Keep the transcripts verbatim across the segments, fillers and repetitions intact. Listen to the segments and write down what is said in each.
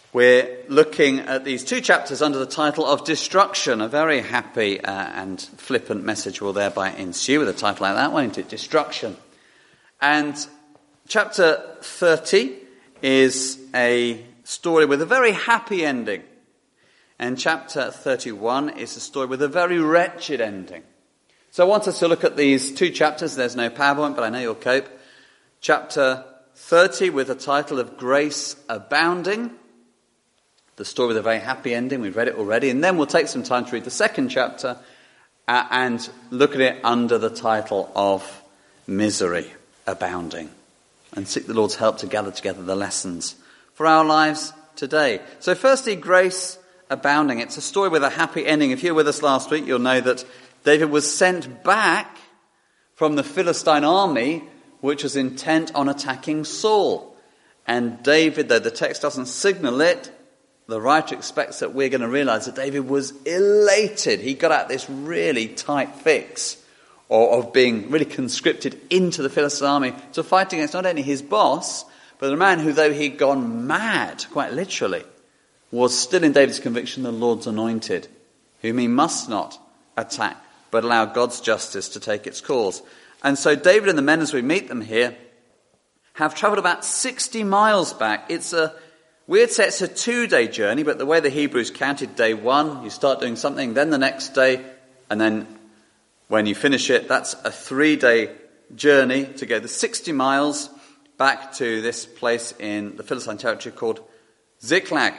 We're looking at these two chapters under the title of Destruction. A very happy uh, and flippant message will thereby ensue with a title like that, won't it? Destruction. And chapter thirty is a story with a very happy ending. And chapter thirty-one is a story with a very wretched ending. So I want us to look at these two chapters. There's no PowerPoint, but I know you'll cope. Chapter thirty with the title of Grace Abounding. The story with a very happy ending. We've read it already. And then we'll take some time to read the second chapter uh, and look at it under the title of Misery Abounding. And seek the Lord's help to gather together the lessons for our lives today. So firstly, Grace Abounding. It's a story with a happy ending. If you were with us last week, you'll know that David was sent back from the Philistine army, which was intent on attacking Saul. And David, though the text doesn't signal it, the writer expects that we're going to realize that David was elated. He got out this really tight fix or of being really conscripted into the Philistine army to fight against not only his boss, but a man who, though he'd gone mad, quite literally, was still in David's conviction the Lord's anointed, whom he must not attack, but allow God's justice to take its course. And so David and the men, as we meet them here, have travelled about sixty miles back. It's a We'd say it's a two-day journey, but the way the Hebrews counted, day one, you start doing something, then the next day, and then when you finish it, that's a three-day journey to go the sixty miles back to this place in the Philistine territory called Ziklag.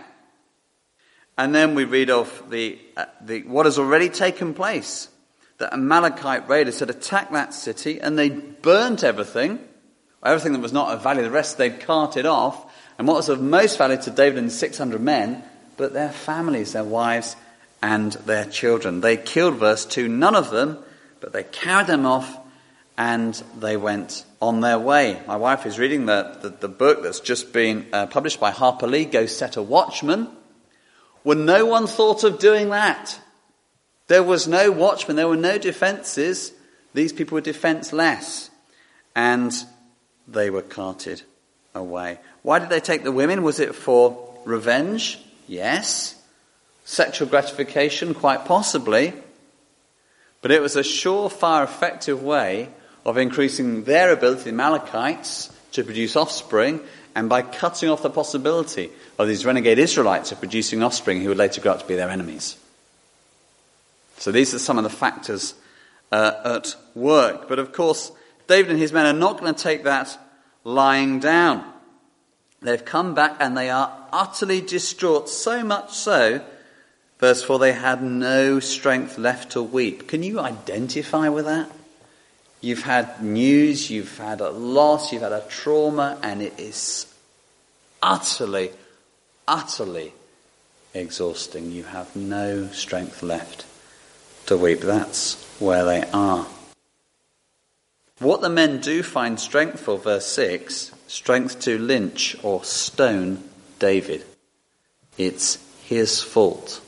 And then we read of the, uh, the what has already taken place. The Amalekite raiders had attacked that city, and they burnt everything, everything that was not of value. The rest they'd carted off. And what was of most value to David and six hundred men, but their families, their wives, and their children. They killed, verse two, none of them, but they carried them off and they went on their way. My wife is reading the, the, the book that's just been uh, published by Harper Lee, Go Set a Watchman. Well, no one thought of doing that. There was no watchman, there were no defences. These people were defenceless. And they were carted away. Why did they take the women? Was it for revenge? Yes. Sexual gratification? Quite possibly. But it was a surefire, effective way of increasing their ability, the Amalekites, to produce offspring, and by cutting off the possibility of these renegade Israelites of producing offspring who would later grow up to be their enemies. So these are some of the factors uh, at work. But of course, David and his men are not going to take that lying down. They've come back and they are utterly distraught, so much so, verse four, they had no strength left to weep. Can you identify with that? You've had news, you've had a loss, you've had a trauma, and it is utterly, utterly exhausting. You have no strength left to weep. That's where they are. What the men do find strength for, verse six, strength to lynch or stone David. It's his fault.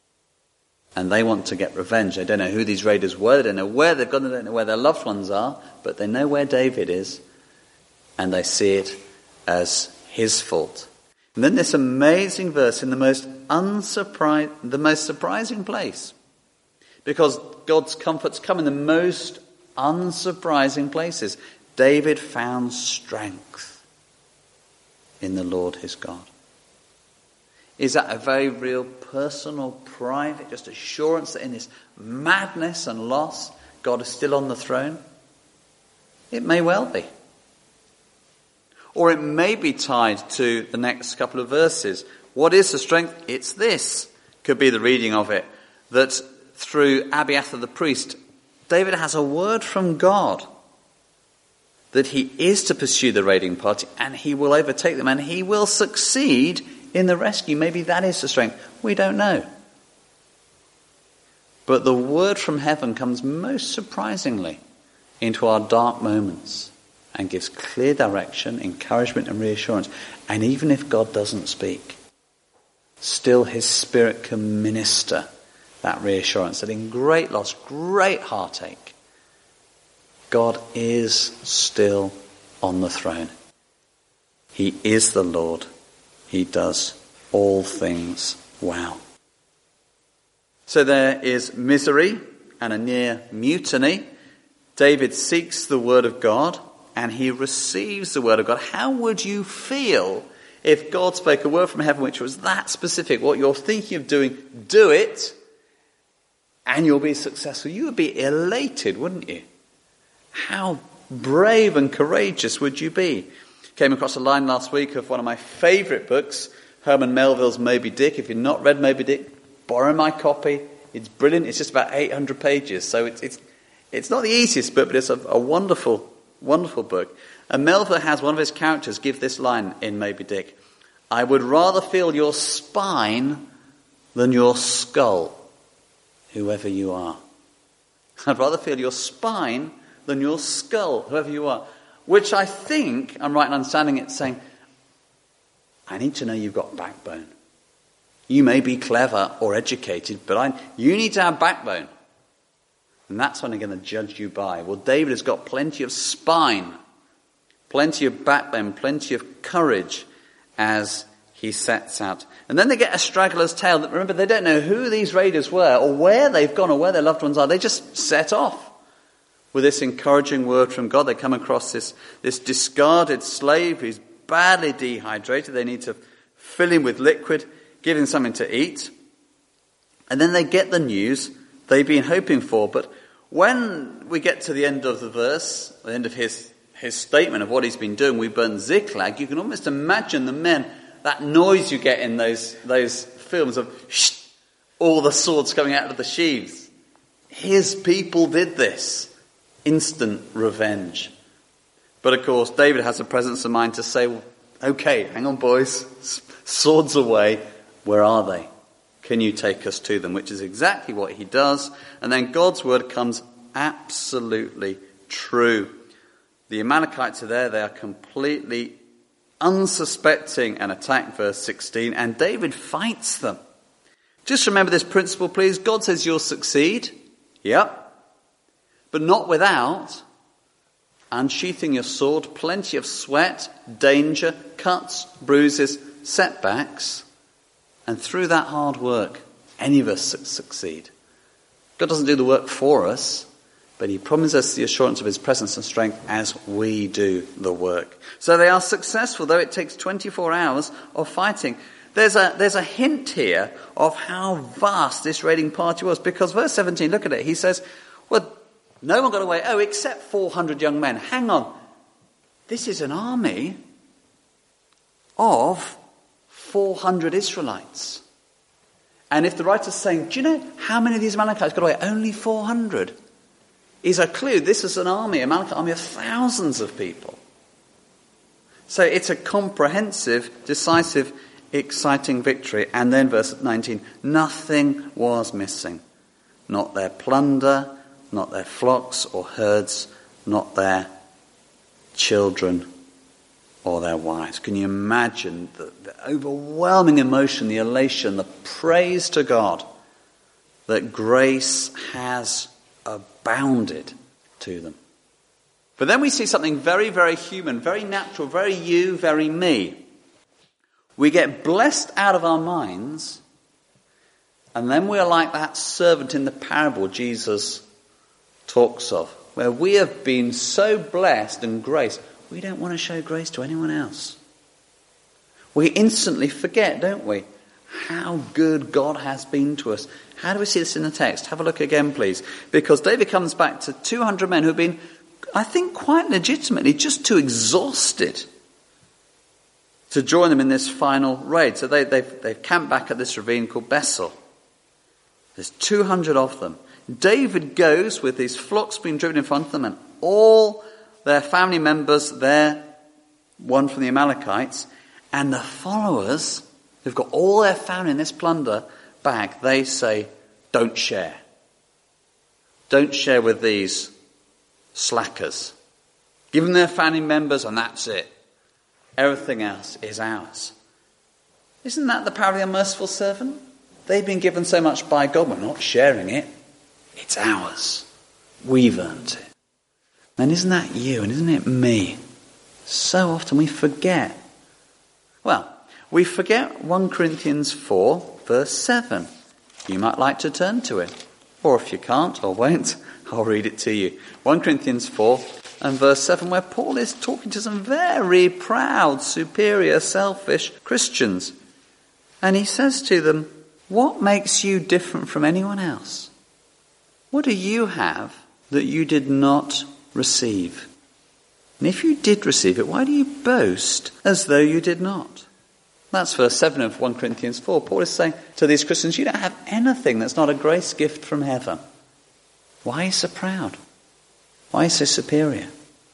And they want to get revenge. They don't know who these raiders were. They don't know where they've gone. They don't know where their loved ones are. But they know where David is. And they see it as his fault. And then this amazing verse in the most unsurprising, the most surprising place. Because God's comforts come in the most unsurprising places. David found strength in the Lord his God. Is that a very real personal, private, just assurance that in this madness and loss, God is still on the throne? It may well be. Or it may be tied to the next couple of verses. What is the strength? It's this. Could be the reading of it. That through Abiathar the priest, David has a word from God that he is to pursue the raiding party and he will overtake them and he will succeed in the rescue. Maybe that is the strength. We don't know. But the word from heaven comes most surprisingly into our dark moments and gives clear direction, encouragement and reassurance. And even if God doesn't speak, still his Spirit can minister that reassurance that in great loss, great heartache, God is still on the throne. He is the Lord. He does all things well. So there is misery and a near mutiny. David seeks the word of God and he receives the word of God. How would you feel if God spoke a word from heaven which was that specific? What you're thinking of doing, do it, and you'll be successful. You would be elated, wouldn't you? How brave and courageous would you be? Came across a line last week of one of my favourite books, Herman Melville's Moby Dick. If you've not read Moby Dick, borrow my copy. It's brilliant. It's just about eight hundred pages. So it's it's, it's not the easiest book, but it's a, a wonderful, wonderful book. And Melville has one of his characters give this line in Moby Dick: "I would rather feel your spine than your skull, whoever you are." I'd rather feel your spine than your skull, whoever you are. Which I think, I'm right in understanding it, saying, I need to know you've got backbone. You may be clever or educated, but I, you need to have backbone. And that's what I'm going to judge you by. Well, David has got plenty of spine, plenty of backbone, plenty of courage as he sets out. And then they get a straggler's tale. Remember, they don't know who these raiders were or where they've gone or where their loved ones are. They just set off with this encouraging word from God. They come across this, this discarded slave who's badly dehydrated. They need to fill him with liquid, give him something to eat. And then they get the news they've been hoping for. But when we get to the end of the verse, the end of his, his statement of what he's been doing, we burn Ziklag, you can almost imagine the men, that noise you get in those, those films of shh, all the swords coming out of the sheaths. His people did this. Instant revenge. But of course, David has the presence of mind to say, well, okay, hang on boys, swords away, where are they? Can you take us to them? Which is exactly what he does. And then God's word comes absolutely true. The Amalekites are there, they are completely unsuspecting an attack, verse sixteen, and David fights them. Just remember this principle, please. God says you'll succeed. Yep. But not without unsheathing your sword, plenty of sweat, danger, cuts, bruises, setbacks. And through that hard work, any of us succeed. God doesn't do the work for us, but he promises us the assurance of his presence and strength as we do the work. So they are successful, though it takes twenty-four hours of fighting. There's a, there's a hint here of how vast this raiding party was, because verse seventeen, look at it, he says, well, no one got away. Oh, except four hundred young men. Hang on. This is an army of four hundred Israelites. And if the writer's saying, do you know how many of these Amalekites got away? Only four hundred. Is a clue. This is an army, a Amalekite army of thousands of people. So it's a comprehensive, decisive, exciting victory. And then verse nineteen, nothing was missing. Not their plunder, not their flocks or herds, not their children or their wives. Can you imagine the, the overwhelming emotion, the elation, the praise to God that grace has abounded to them? But then we see something very, very human, very natural, very you, very me. We get blessed out of our minds, and then we are like that servant in the parable Jesus talks of, where we have been so blessed and graced, we don't want to show grace to anyone else. We instantly forget, don't we, how good God has been to us. How do we see this in the text? Have a look again, please. Because David comes back to two hundred men who have been, I think, quite legitimately just too exhausted to join them in this final raid. So they, they've, they've camped back at this ravine called Bethel. There's two hundred of them. David goes with his flocks being driven in front of them and all their family members there, one from the Amalekites, and the followers who've got all their family in this plunder bag, they say, don't share. Don't share with these slackers. Give them their family members and that's it. Everything else is ours. Isn't that the power of the unmerciful servant? They've been given so much by God, we're not sharing it. It's ours. We've earned it. And isn't that you and isn't it me? So often we forget. Well, we forget First Corinthians four, verse seven. You might like to turn to it. Or if you can't or won't, I'll read it to you. First Corinthians four and verse seven, where Paul is talking to some very proud, superior, selfish Christians. And he says to them, what makes you different from anyone else? What do you have that you did not receive? And if you did receive it, why do you boast as though you did not? That's verse seven of First Corinthians four. Paul is saying to these Christians, you don't have anything that's not a grace gift from heaven. Why are you so proud? Why are you so superior?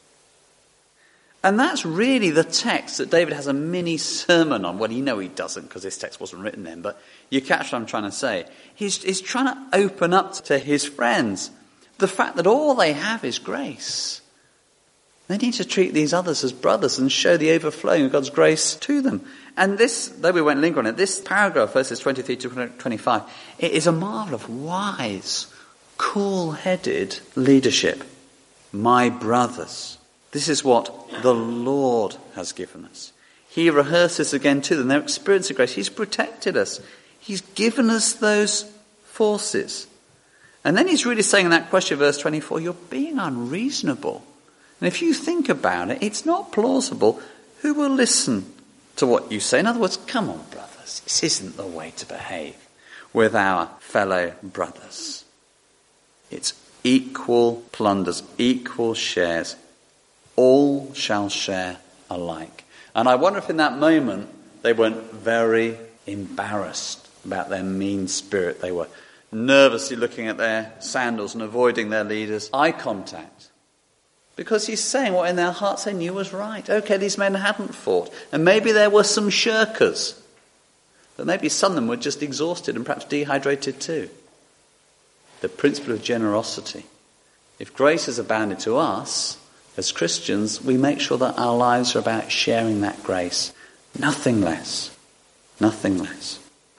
And that's really the text that David has a mini sermon on. Well, you know he doesn't because this text wasn't written then, but you catch what I'm trying to say. He's, he's trying to open up to his friends the fact that all they have is grace. They need to treat these others as brothers and show the overflowing of God's grace to them. And this, though we won't linger on it, this paragraph, verses twenty-three to twenty-five, it is a marvel of wise, cool-headed leadership. My brothers, this is what the Lord has given us. He rehearses again to them their experience of grace. He's protected us. He's given us those forces. And then he's really saying in that question, verse twenty-four, you're being unreasonable. And if you think about it, it's not plausible. Who will listen to what you say? In other words, come on, brothers. This isn't the way to behave with our fellow brothers. It's equal plunders, equal shares. All shall share alike. And I wonder if in that moment they weren't very embarrassed about their mean spirit. They were nervously looking at their sandals and avoiding their leaders' eye contact. Because he's saying what in their hearts they knew was right. Okay, these men hadn't fought. And maybe there were some shirkers. But maybe some of them were just exhausted and perhaps dehydrated too. The principle of generosity. If grace is abounded to us, as Christians, we make sure that our lives are about sharing that grace. Nothing less. Nothing less.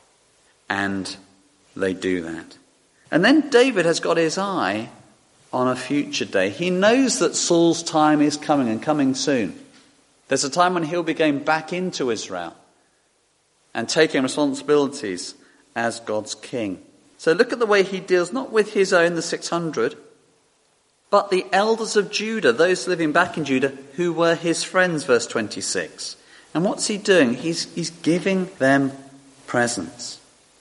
And they do that. And then David has got his eye on a future day. He knows that Saul's time is coming and coming soon. There's a time when he'll be going back into Israel and taking responsibilities as God's king. So look at the way he deals, not with his own, the six hundred, but the elders of Judah, those living back in Judah, who were his friends, verse twenty-six. And what's he doing? He's, he's giving them presents.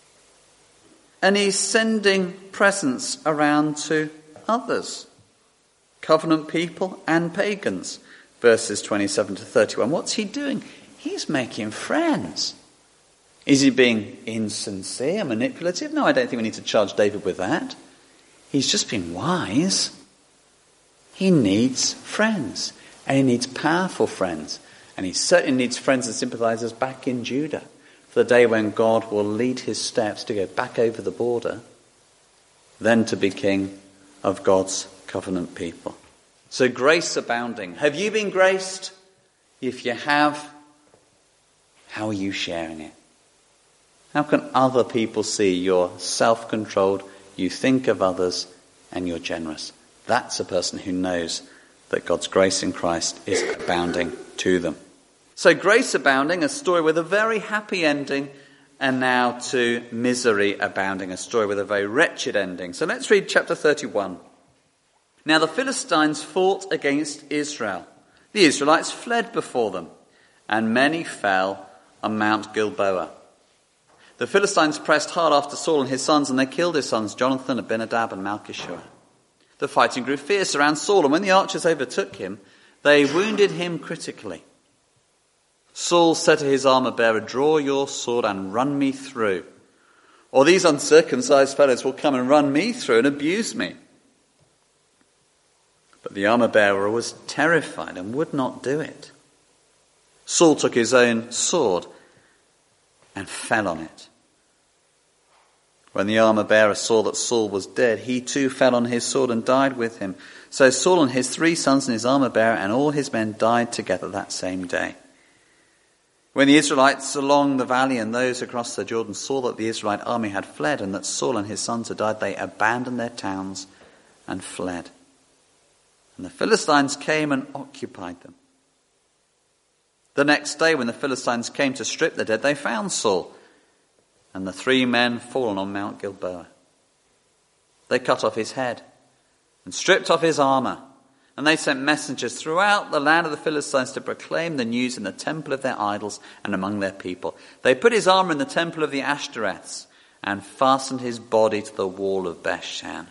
And he's sending presents around to others, covenant people and pagans, verses twenty-seven to thirty-one. What's he doing? He's making friends. Is he being insincere, manipulative? No, I don't think we need to charge David with that. He's just being wise. He needs friends, and he needs powerful friends, and he certainly needs friends and sympathizers back in Judah for the day when God will lead his steps to go back over the border, then to be king of God's covenant people. So grace abounding. Have you been graced? If you have, how are you sharing it? How can other people see you're self-controlled, you think of others, and you're generous? That's a person who knows that God's grace in Christ is abounding to them. So grace abounding, a story with a very happy ending, and now to misery abounding, a story with a very wretched ending. So let's read chapter thirty-one. Now the Philistines fought against Israel. The Israelites fled before them, and many fell on Mount Gilboa. The Philistines pressed hard after Saul and his sons, and they killed his sons, Jonathan, Abinadab, and Malchishua. The fighting grew fierce around Saul, and when the archers overtook him, they wounded him critically. Saul said to his armor-bearer, draw your sword and run me through, or these uncircumcised fellows will come and run me through and abuse me. But the armor-bearer was terrified and would not do it. Saul took his own sword and fell on it. When the armor-bearer saw that Saul was dead, he too fell on his sword and died with him. So Saul and his three sons and his armor-bearer and all his men died together that same day. When the Israelites along the valley and those across the Jordan saw that the Israelite army had fled and that Saul and his sons had died, they abandoned their towns and fled. And the Philistines came and occupied them. The next day, when the Philistines came to strip the dead, they found Saul and the three men fallen on Mount Gilboa. They cut off his head and stripped off his armor, and they sent messengers throughout the land of the Philistines to proclaim the news in the temple of their idols and among their people. They put his armor in the temple of the Ashtoreths and fastened his body to the wall of Bethshan.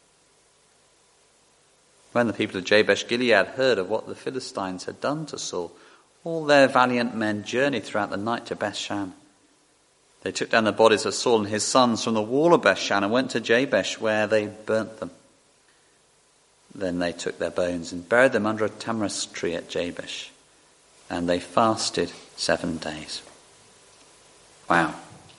When the people of Jabesh Gilead heard of what the Philistines had done to Saul, all their valiant men journeyed throughout the night to Bethshan. They took down the bodies of Saul and his sons from the wall of Bethshan and went to Jabesh, where they burnt them. Then they took their bones and buried them under a tamarisk tree at Jabesh, and they fasted seven days. Wow.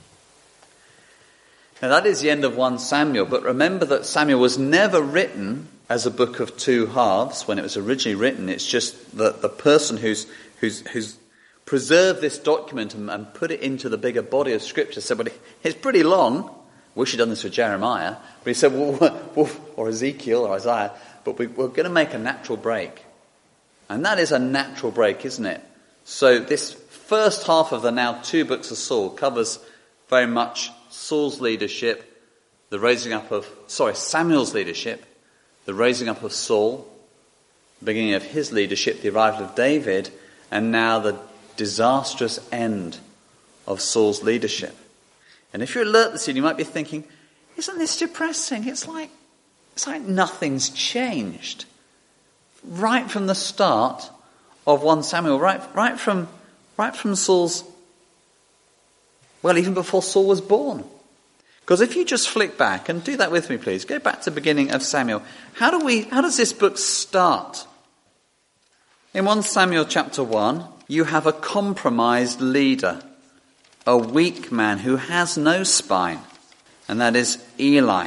Now that is the end of First Samuel, but remember that Samuel was never written as a book of two halves. When it was originally written, it's just that the person who's who's who's preserved this document and, and put it into the bigger body of Scripture said, well, it's pretty long. Wish he'd done this with Jeremiah. But he said, well, well or Ezekiel or Isaiah, but we, we're going to make a natural break. And that is a natural break, isn't it? So this first half of the now two books of Saul covers very much Saul's leadership, the raising up of, sorry, Samuel's leadership, the raising up of Saul, the beginning of his leadership, the arrival of David, and now the disastrous end of Saul's leadership. And if you're alert this evening, you might be thinking, isn't this depressing? It's like, it's like nothing's changed. Right from the start of First Samuel, right, right from, right from Saul's, well, even before Saul was born. Because if you just flick back, and do that with me, please, go back to the beginning of Samuel. How do we, how does this book start? In First Samuel chapter one, you have a compromised leader, a weak man who has no spine, and that is Eli.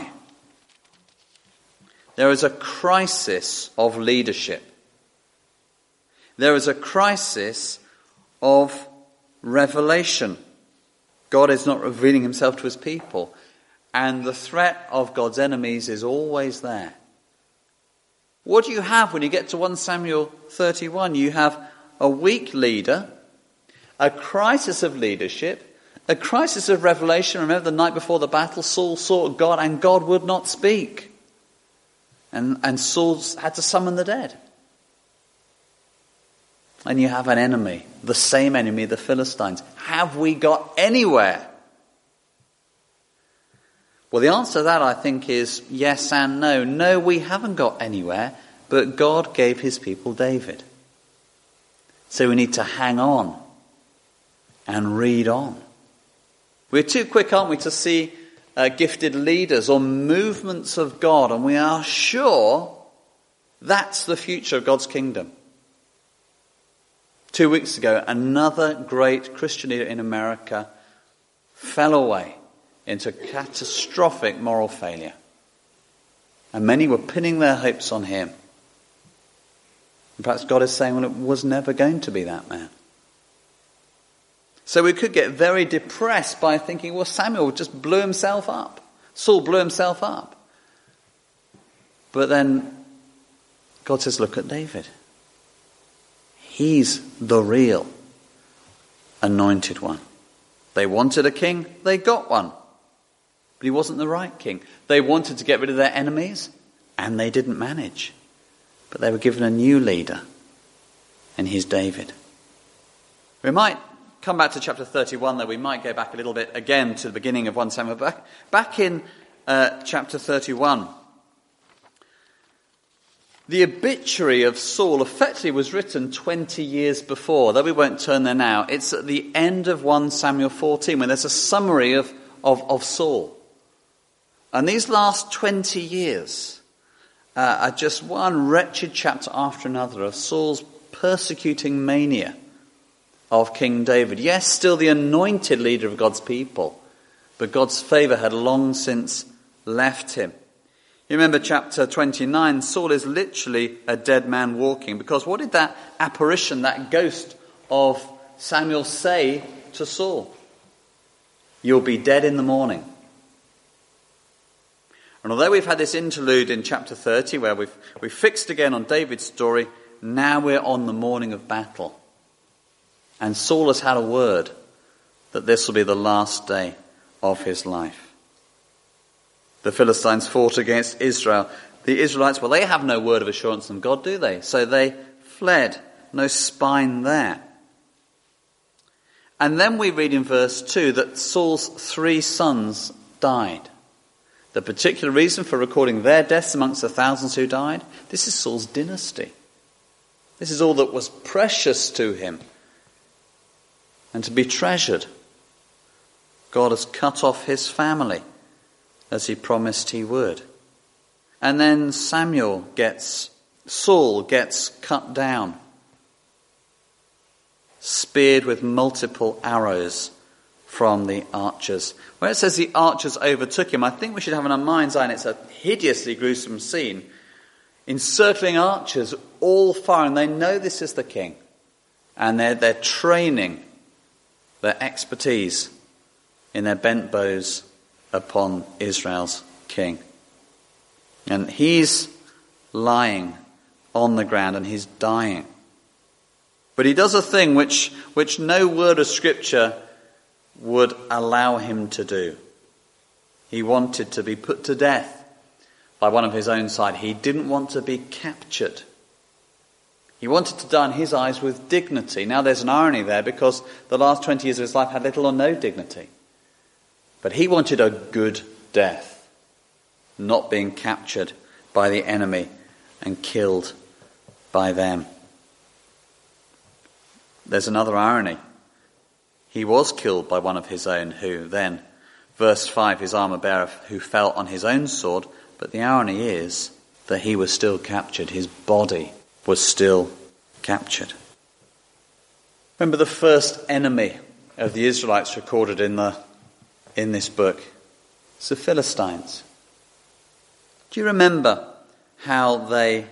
There is a crisis of leadership. There is a crisis of revelation. God is not revealing himself to his people, and the threat of God's enemies is always there. What do you have when you get to First Samuel thirty-one? You have a weak leader, a crisis of leadership, a crisis of revelation. Remember the night before the battle, Saul sought God and God would not speak. And, and Saul had to summon the dead. And you have an enemy, the same enemy, the Philistines. Have we got anywhere? Well, the answer to that, I think, is yes and no. No, we haven't got anywhere, but God gave his people David. So we need to hang on and read on. We're too quick, aren't we, to see uh, gifted leaders or movements of God, and we are sure that's the future of God's kingdom. Two weeks ago, another great Christian leader in America fell away into catastrophic moral failure. And many were pinning their hopes on him. And perhaps God is saying, well, it was never going to be that man. So we could get very depressed by thinking, well, Samuel just blew himself up. Saul blew himself up. But then God says, look at David. He's the real anointed one. They wanted a king, they got one. But he wasn't the right king. They wanted to get rid of their enemies, and they didn't manage. But they were given a new leader, and he's David. We might come back to chapter thirty-one, though we might go back a little bit again to the beginning of First Samuel. Back, back in uh, chapter thirty-one, the obituary of Saul effectively was written twenty years before, though we won't turn there now. It's at the end of First Samuel fourteen, when there's a summary of, of, of Saul. And these last twenty years uh, are just one wretched chapter after another of Saul's persecuting mania of King David. Yes, still the anointed leader of God's people, but God's favour had long since left him. You remember chapter twenty-nine, Saul is literally a dead man walking, because what did that apparition, that ghost of Samuel say to Saul? You'll be dead in the morning. And although we've had this interlude in chapter thirty where we've, we've fixed again on David's story, now we're on the morning of battle. And Saul has had a word that this will be the last day of his life. The Philistines fought against Israel. The Israelites, well, they have no word of assurance from God, do they? So they fled. No spine there. And then we read in verse two that Saul's three sons died. The particular reason for recording their deaths amongst the thousands who died, this is Saul's dynasty. This is all that was precious to him and to be treasured. God has cut off his family as he promised he would. And then Samuel gets, Saul gets cut down, speared with multiple arrows from the archers. Where it says the archers overtook him, I think we should have in our mind's eye, and it's a hideously gruesome scene, encircling archers, all firing. They know this is the king, and they're, they're training their expertise in their bent bows upon Israel's king. And he's lying on the ground and he's dying. But he does a thing which, which no word of Scripture would allow him to do. He wanted to be put to death by one of his own side. He didn't want to be captured. He wanted to die in his eyes with dignity. Now there's an irony there, because the last twenty years of his life had little or no dignity. But he wanted a good death, not being captured by the enemy and killed by them. There's another irony. He was killed by one of his own who then, verse five, his armor bearer who fell on his own sword. But the irony is that he was still captured. His body was still captured. Remember the first enemy of the Israelites recorded in the in this book? It's the Philistines. Do you remember how they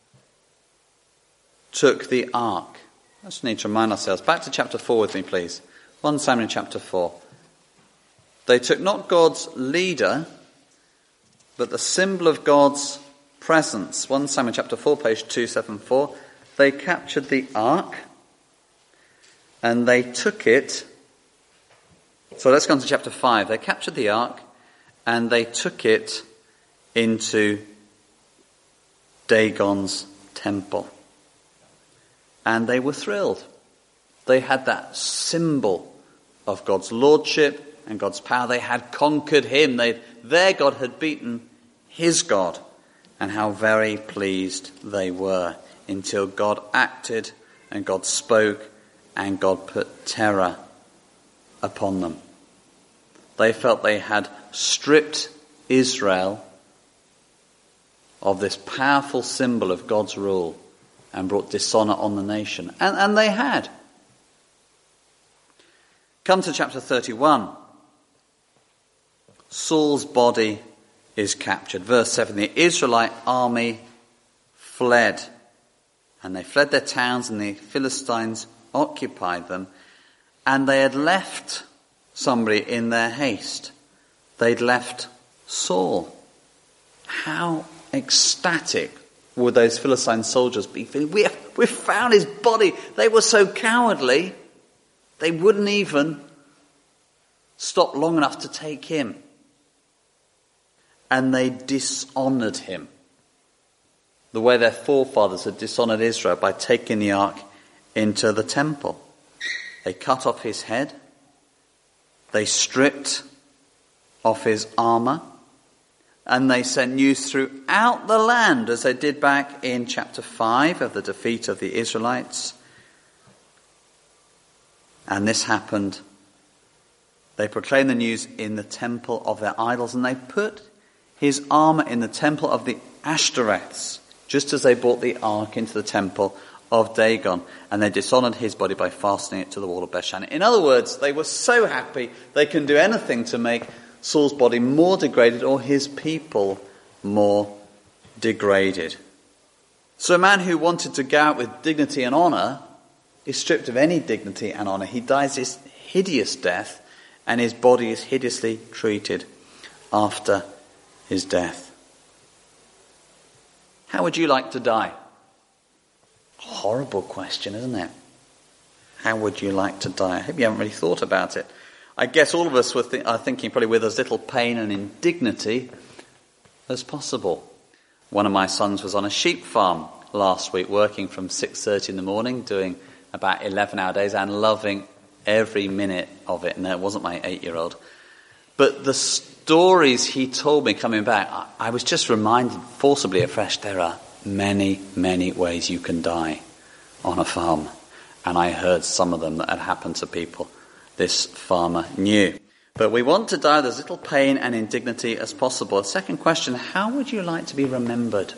took the ark? I just need to remind ourselves. Back to chapter four with me, please. First Samuel chapter four. They took not God's leader, but the symbol of God's presence. First Samuel chapter four, page two seventy-four. They captured the ark and they took it. So let's go on to chapter five. They captured the ark and they took it into Dagon's temple. And they were thrilled. They had that symbol of God's lordship and God's power. They had conquered him. They, their God had beaten his God. And how very pleased they were, until God acted and God spoke and God put terror upon them. They felt they had stripped Israel of this powerful symbol of God's rule and brought dishonor on the nation. And, and they had. Come to chapter thirty-one. Saul's body is captured. Verse seven, the Israelite army fled. And they fled their towns, and the Philistines occupied them. And they had left somebody in their haste. They'd left Saul. How ecstatic would those Philistine soldiers be feeling? We have, we've found his body. They were so cowardly, they wouldn't even stop long enough to take him. And they dishonored him, the way their forefathers had dishonored Israel by taking the ark into the temple. They cut off his head. They stripped off his armor. And they sent news throughout the land, as they did back in chapter five of the defeat of the Israelites. And this happened. They proclaimed the news in the temple of their idols, and they put his armor in the temple of the Ashtoreths, just as they brought the ark into the temple of Dagon, and they dishonored his body by fastening it to the wall of Bethshan. In other words, they were so happy they can do anything to make Saul's body more degraded or his people more degraded. So a man who wanted to go out with dignity and honour is stripped of any dignity and honour. He dies this hideous death, and his body is hideously treated after his death. How would you like to die? Horrible question, isn't it? How would you like to die? I hope you haven't really thought about it. I guess all of us were th- are thinking probably with as little pain and indignity as possible. One of my sons was on a sheep farm last week, working from six thirty in the morning, doing about eleven-hour days and loving every minute of it. And it wasn't my eight-year-old. But the stories he told me coming back, I, I was just reminded forcibly afresh, there are many, many ways you can die on a farm. And I heard some of them that had happened to people this farmer knew. But we want to die with as little pain and indignity as possible. Second question, how would you like to be remembered?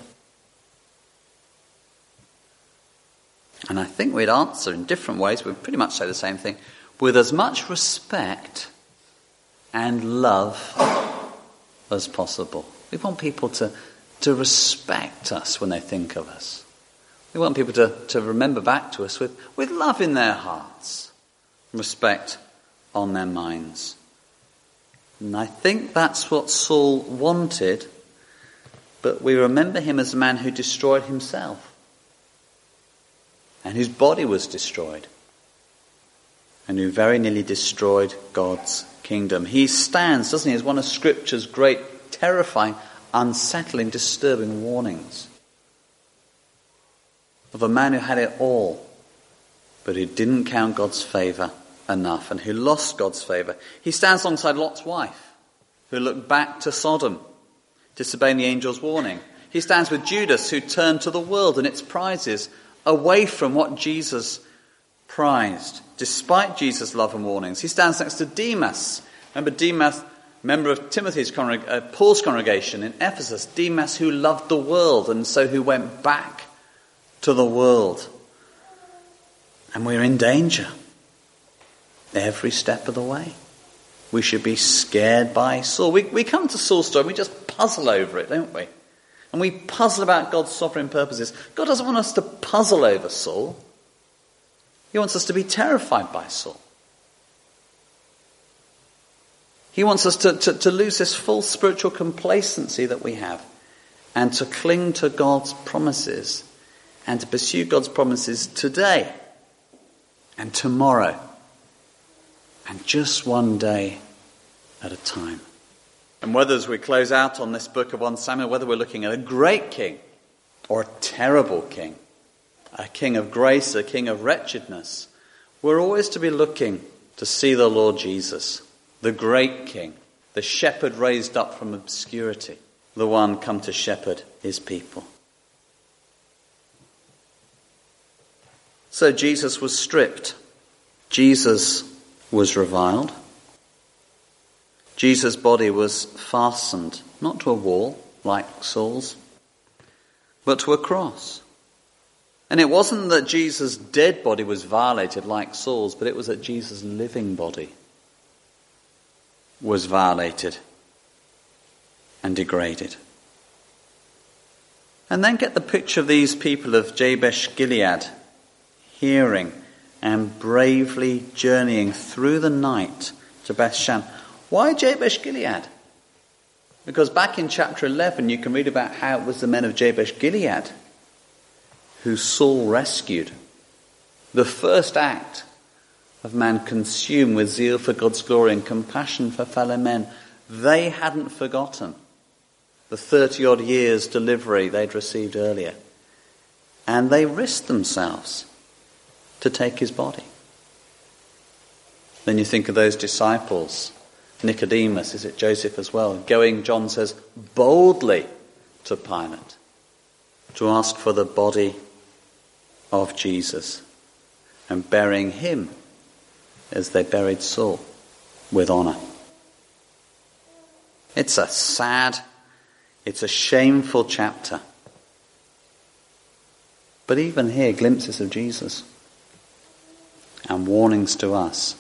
And I think we'd answer in different ways. We'd pretty much say the same thing. With as much respect and love as possible. We want people to, to respect us when they think of us. We want people to, to remember back to us with, with love in their hearts, respect on their minds. And I think that's what Saul wanted, but we remember him as a man who destroyed himself and whose body was destroyed and who very nearly destroyed God's kingdom. He stands, doesn't he, as one of Scripture's great, terrifying, unsettling, disturbing warnings of a man who had it all, but who didn't count God's favour enough and who lost God's favour. He stands alongside Lot's wife, who looked back to Sodom, disobeying the angel's warning. He stands with Judas, who turned to the world and its prizes away from what Jesus prized, despite Jesus' love and warnings. He stands next to Demas. Remember Demas, member of Timothy's congreg- uh, Paul's congregation in Ephesus. Demas, who loved the world and so who went back to the world. And we're in danger every step of the way. We should be scared by Saul. We, we come to Saul's story and we just puzzle over it, don't we? And we puzzle about God's sovereign purposes. God doesn't want us to puzzle over Saul. He wants us to be terrified by Saul. He wants us to, to, to lose this false spiritual complacency that we have and to cling to God's promises and to pursue God's promises today and tomorrow and just one day at a time. And whether as we close out on this book of First Samuel, whether we're looking at a great king or a terrible king, a king of grace, a king of wretchedness, we're always to be looking to see the Lord Jesus, the great king, the shepherd raised up from obscurity, the one come to shepherd his people. So Jesus was stripped. Jesus was reviled. Jesus' body was fastened, not to a wall like Saul's, but to a cross. And it wasn't that Jesus' dead body was violated like Saul's, but it was that Jesus' living body was violated and degraded. And then get the picture of these people of Jabesh Gilead, hearing and bravely journeying through the night to Bethshan. Why Jabesh Gilead? Because back in chapter eleven you can read about how it was the men of Jabesh Gilead who Saul rescued. The first act of man consumed with zeal for God's glory and compassion for fellow men. They hadn't forgotten the thirty-odd years delivery they'd received earlier. And they risked themselves to take his body. Then you think of those disciples, Nicodemus, is it Joseph as well, going, John says, boldly to Pilate to ask for the body of Jesus and burying him as they buried Saul with honour. It's a sad, it's a shameful chapter. But even here, glimpses of Jesus and warnings to us.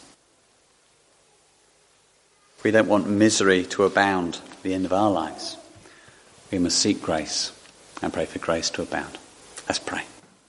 We don't want misery to abound at the end of our lives. We must seek grace and pray for grace to abound. Let's pray.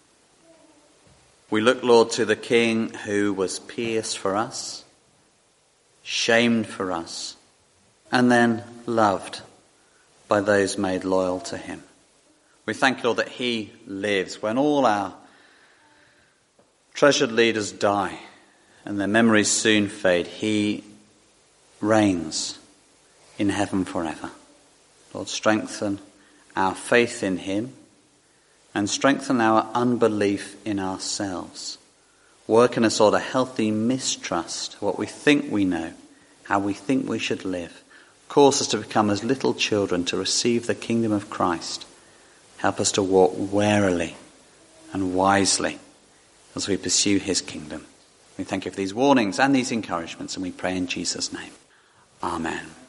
We look, Lord, to the King who was pierced for us, shamed for us, and then loved by those made loyal to him. We thank you, Lord, that he lives when all our Treasured leaders die, and their memories soon fade. He reigns in heaven forever. Lord, strengthen our faith in him and strengthen our unbelief in ourselves. Work in us all a healthy mistrust of what we think we know, how we think we should live. Cause us to become as little children to receive the kingdom of Christ. Help us to walk warily and wisely as we pursue his kingdom. We thank you for these warnings and these encouragements, and we pray in Jesus' name. Amen.